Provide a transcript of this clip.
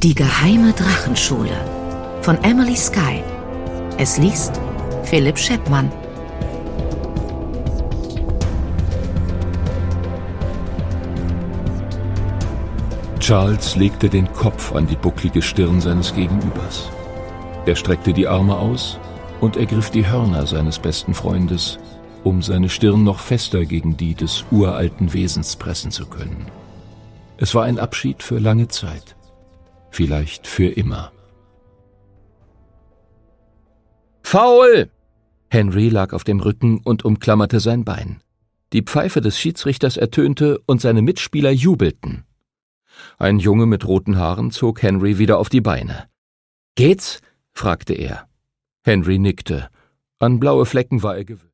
Die geheime Drachenschule von Emily Skye. Es liest Philipp Scheppmann. Charles legte den Kopf an die bucklige Stirn seines Gegenübers. Er streckte die Arme aus und ergriff die Hörner seines besten Freundes, um seine Stirn noch fester gegen die des uralten Wesens pressen zu können. Es war ein Abschied für lange Zeit, vielleicht für immer. Foul! Henry lag auf dem Rücken und umklammerte sein Bein. Die Pfeife des Schiedsrichters ertönte und seine Mitspieler jubelten. Ein Junge mit roten Haaren zog Henry wieder auf die Beine. »Geht's?« fragte er. Henry nickte. An blaue Flecken war er gewöhnt.